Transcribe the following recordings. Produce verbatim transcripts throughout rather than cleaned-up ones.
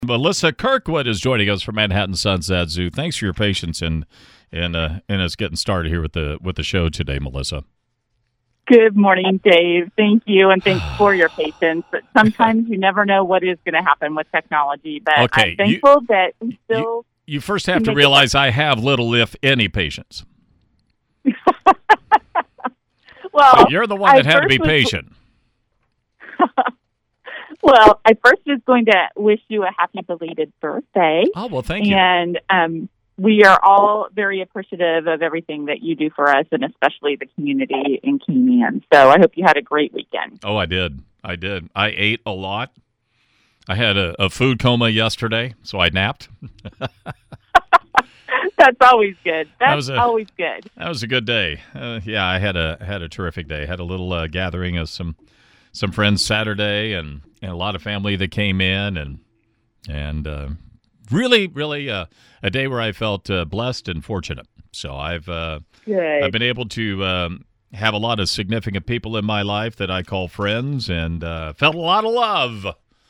Melissa Kirkwood is joining us from Manhattan Sunset Zoo. Thanks for your patience in in uh, in us getting started here with the with the show today, Melissa. Good morning, Dave. Thank you, and thanks for your patience. But sometimes you never know what is going to happen with technology, but Okay, I'm thankful you, that we still... You, you first have to realize I have little, if any, patience. Well, but you're the one that I had to be was... patient. Well, I first was going to wish you a happy belated birthday. Oh, well, thank you. And um, we are all very appreciative of everything that you do for us, and especially the community in Keenan. So I hope you had a great weekend. Oh, I did. I did. I ate a lot. I had a, a food coma yesterday, so I napped. That's always good. That's that was a, always good. That was a good day. Uh, yeah, I had a had a terrific day. Had a little uh, gathering of some some friends Saturday, and, and a lot of family that came in, and and uh, really, really uh, a day where I felt uh, blessed and fortunate. So I've uh, good. I've been able to um, have a lot of significant people in my life that I call friends, and uh, felt a lot of love,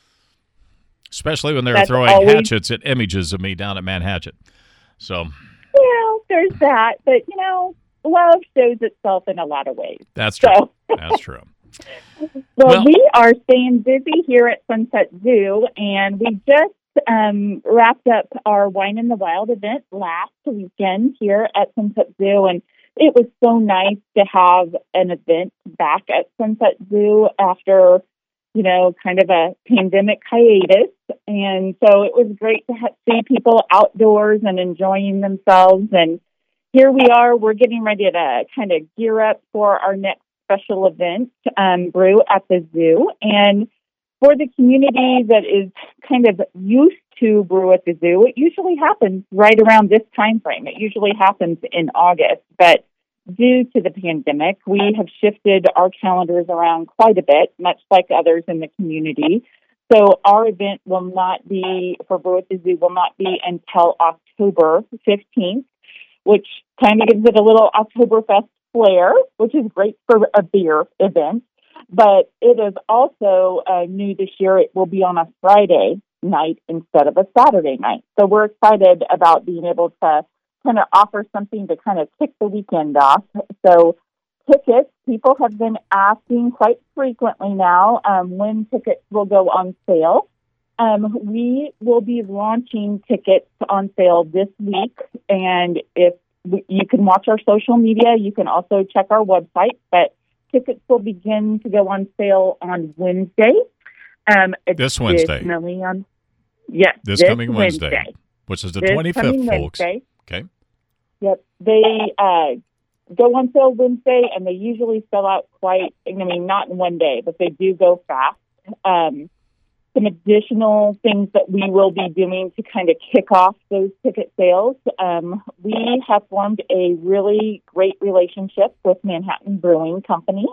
especially when they were That's throwing always... hatchets at images of me down at Manhattan. So, well, there's that, but you know, love shows itself in a lot of ways. That's true. So. That's true. Well, well, we are staying busy here at Sunset Zoo, and we just um, wrapped up our Wine in the Wild event last weekend here at Sunset Zoo, and it was so nice to have an event back at Sunset Zoo after, you know, kind of a pandemic hiatus. And so it was great to ha- see people outdoors and enjoying themselves. And here we are, we're getting ready to kind of gear up for our next special event, um, Brew at the Zoo. And for the community that is kind of used to Brew at the Zoo, it usually happens right around this time frame. It usually happens in August. But due to the pandemic, we have shifted our calendars around quite a bit, much like others in the community. So our event will not be, for Brew at the Zoo, will not be until October fifteenth, which kind of gives it a little Oktoberfest flair, which is great for a beer event. But it is also uh, new this year. It will be on a Friday night instead of a Saturday night. So we're excited about being able to kind of offer something to kind of kick the weekend off. So tickets, people have been asking quite frequently now um, when tickets will go on sale. Um, we will be launching tickets on sale this week, and if we, you can watch our social media, you can also check our website, but tickets will begin to go on sale on Wednesday. Um, this Wednesday. On, yes, this, this coming Wednesday, Wednesday, which is the this twenty-fifth, folks. Wednesday. Okay. Yep. They uh, go on sale Wednesday, and they usually sell out quite, I mean, not in one day, but they do go fast. Um, some additional things that we will be doing to kind of kick off those ticket sales. Um, we have formed a really great relationship with Manhattan Brewing Company,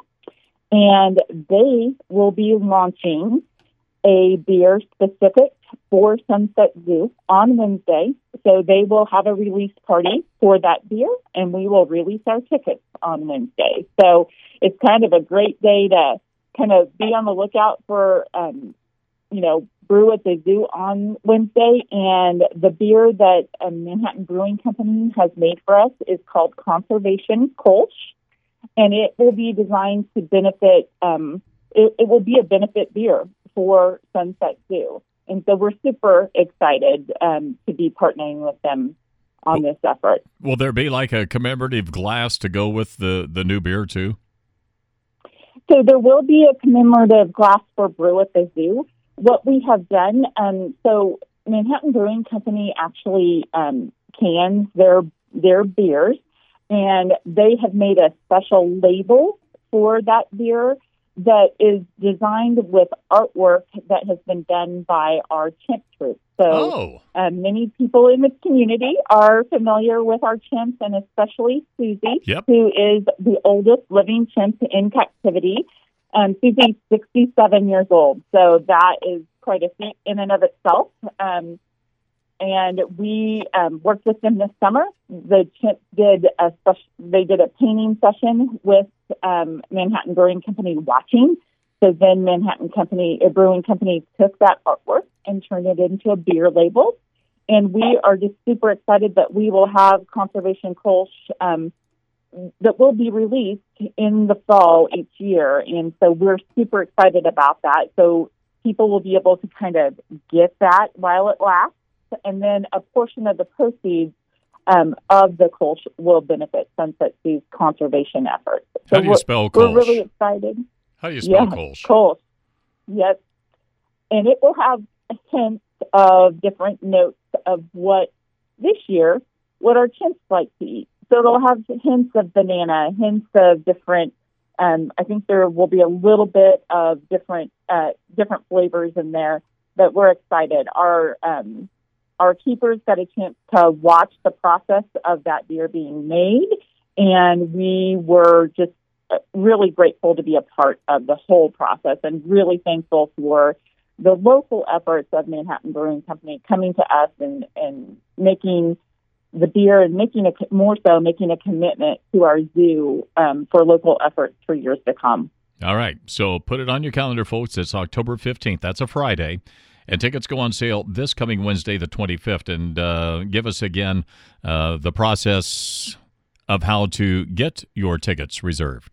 and they will be launching a beer specific for Sunset Zoo on Wednesday. So they will have a release party for that beer, and we will release our tickets on Wednesday. So it's kind of a great day to kind of be on the lookout for, um, you know, Brew at the Zoo on Wednesday. And the beer that um, Manhattan Brewing Company has made for us is called Conservation Kolsch, and it will be designed to benefit, um, it, it will be a benefit beer for Sunset Zoo. And so we're super excited um, to be partnering with them on this effort. Will there be like a commemorative glass to go with the, the new beer too? So there will be a commemorative glass for Brew at the Zoo. What we have done, um, so Manhattan Brewing Company actually um, cans their their beers, and they have made a special label for that beer that is designed with artwork that has been done by our chimp troupe. So oh. uh, many people in the community are familiar with our chimps, and especially Susie, yep. who is the oldest living chimp in captivity. Um, Susie's sixty-seven years old, so that is quite a feat in and of itself. Um, and we um, worked with them this summer. The chimps did a special, they did a painting session with um, Manhattan Brewing Company watching, So then Manhattan Company, a brewing company, took that artwork and turned it into a beer label. And we are just super excited that we will have Conservation Kolsch um, that will be released in the fall each year. And so we're super excited about that. So people will be able to kind of get that while it lasts. And then a portion of the proceeds um, of the Kolsch will benefit Sunset Zoo's conservation efforts. So How do you spell Kolsch? We're really excited. How do you spell yeah, Kolsch? Kolsch. Yes. And it will have hints of different notes of what this year, what our chimps like to eat. So it'll have hints of banana, hints of different, um, I think there will be a little bit of different uh, different flavors in there, but we're excited. Our um, our keepers got a chance to watch the process of that beer being made, and we were just really grateful to be a part of the whole process and really thankful for the local efforts of Manhattan Brewing Company coming to us and, and making the beer and making a, more so making a commitment to our zoo um, for local efforts for years to come. All right. So put it on your calendar, folks. It's October fifteenth. That's a Friday. And tickets go on sale this coming Wednesday, the twenty-fifth. And uh, give us again uh, the process of how to get your tickets reserved.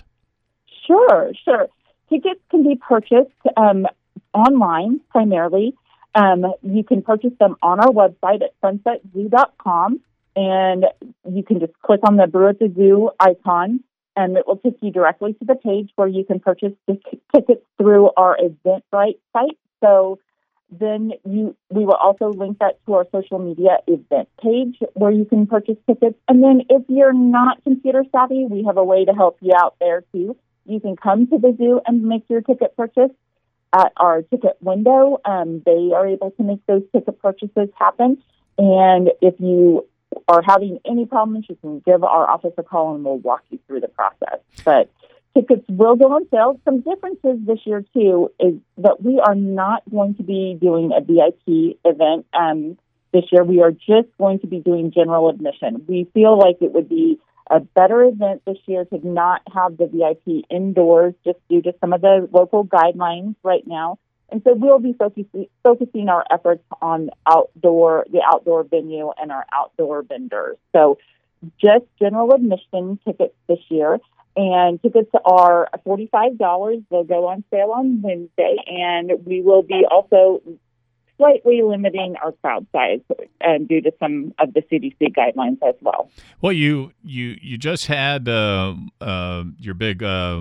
Sure, sure. Tickets can be purchased um, online primarily. Um, you can purchase them on our website at sunset zoo dot com, and you can just click on the Brew at the Zoo icon, and it will take you directly to the page where you can purchase the t- tickets through our Eventbrite site. So then you, we will also link that to our social media event page where you can purchase tickets. And then if you're not computer savvy, we have a way to help you out there too. You can come to the zoo and make your ticket purchase at our ticket window. Um, they are able to make those ticket purchases happen. And if you are having any problems, you can give our office a call and we'll walk you through the process. But tickets will go on sale. Some differences this year, too, is that we are not going to be doing a V I P event um, this year. We are just going to be doing general admission. We feel like it would be a better event this year to not have the V I P indoors just due to some of the local guidelines right now. And so we'll be focusing, focusing our efforts on outdoor, the outdoor venue and our outdoor vendors. So just general admission tickets this year. And tickets are forty-five dollars. They'll go on sale on Wednesday. And we will be also slightly limiting our crowd size um, due to some of the C D C guidelines as well. Well, you you you just had uh, uh, your big uh,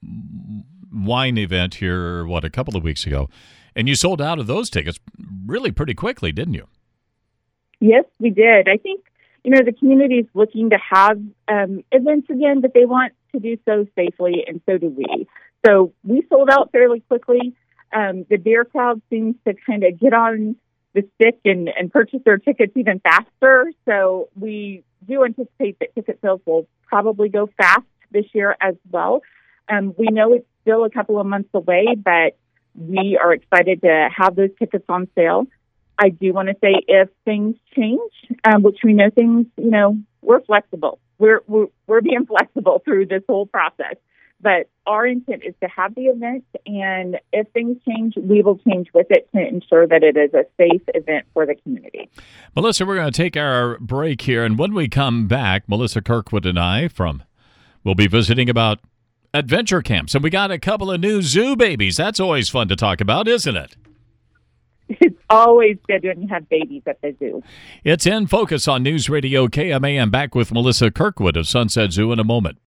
wine event here, what, a couple of weeks ago, and you sold out of those tickets really pretty quickly, didn't you? Yes, we did. I think, you know, the community is looking to have um, events again, but they want to do so safely, and so do we. So we sold out fairly quickly. Um, the beer crowd seems to kind of get on the stick and, and purchase their tickets even faster. So we do anticipate that ticket sales will probably go fast this year as well. Um, we know it's still a couple of months away, but we are excited to have those tickets on sale. I do want to say if things change, um, which we know things, you know, we're flexible. We're, we're, we're being flexible through this whole process. But our intent is to have the event, and if things change, we will change with it to ensure that it is a safe event for the community. Melissa, we're going to take our break here, and when we come back, Melissa Kirkwood and I from will be visiting about adventure camps, and we got a couple of new zoo babies. That's always fun to talk about, isn't it? It's always good when you have babies at the zoo. It's In Focus on News Radio K M A M. Back with Melissa Kirkwood of Sunset Zoo in a moment.